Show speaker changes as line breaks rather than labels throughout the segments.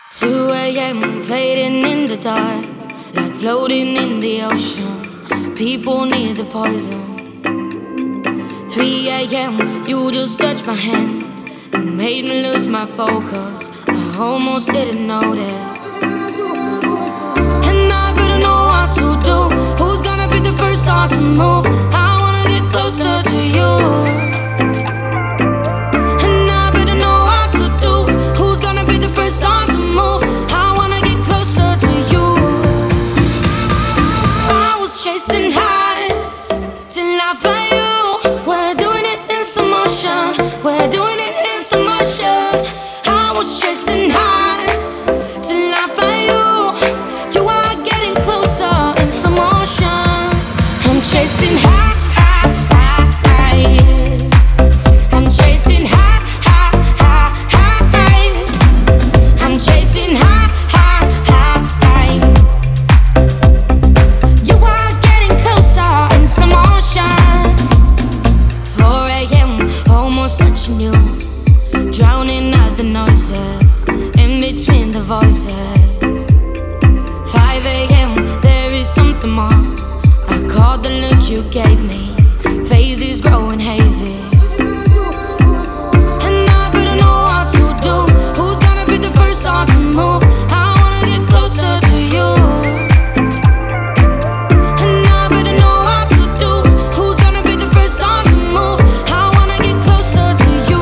2 a.m. fading in the dark, like floating in the ocean. People need the poison. 3 a.m. you just touched my hand and made me lose my focus. I almost didn't notice. And I better know what to do. Who's gonna be the first one to move? I wanna get closer to you. And I better know what to do. Who's gonna be the first one to move? I wanna get closer to you. I was chasing highs till I found you. We're doing it in slow motion. We're doing it in slow motion. I was chasing highs till I found you. You are getting closer in slow motion. I'm chasing highs. I'm chasing highs. I'm chasing highs. You are getting closer in slow motion. 4 a.m. almost touching you, drowning out the noises in between the voices. 5 a.m. there is something more. I caught the look you gave me. Phases growing hazy. And I better know what to do. Who's gonna be the first one to move? I wanna get closer to you. And I better know what to do. Who's gonna be the first one to move? I wanna get closer to you.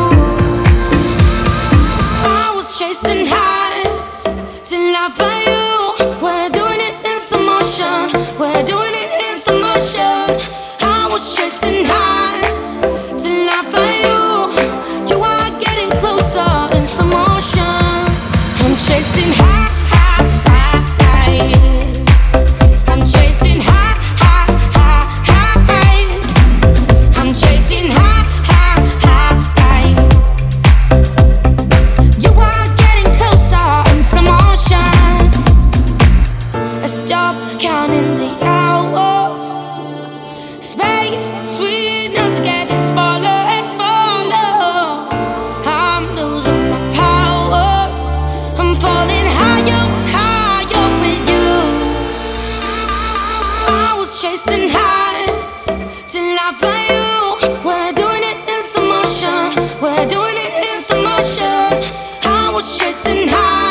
I was chasing highs till I found you. We're doing it in slow motion. We're doing it in slow motion. I was chasing highs till I found you. You are getting closer in slow motion. I'm chasing highs. I'm chasing highs. I'm chasing highs. You are getting closer in slow motion. Let's stop counting the hours. Space between us getting smaller and smaller. I'm losing my power. I'm falling higher and higher with you. I was chasing highs till I found you. We're doing it in slow motion. We're doing it in slow motion. I was chasing highs.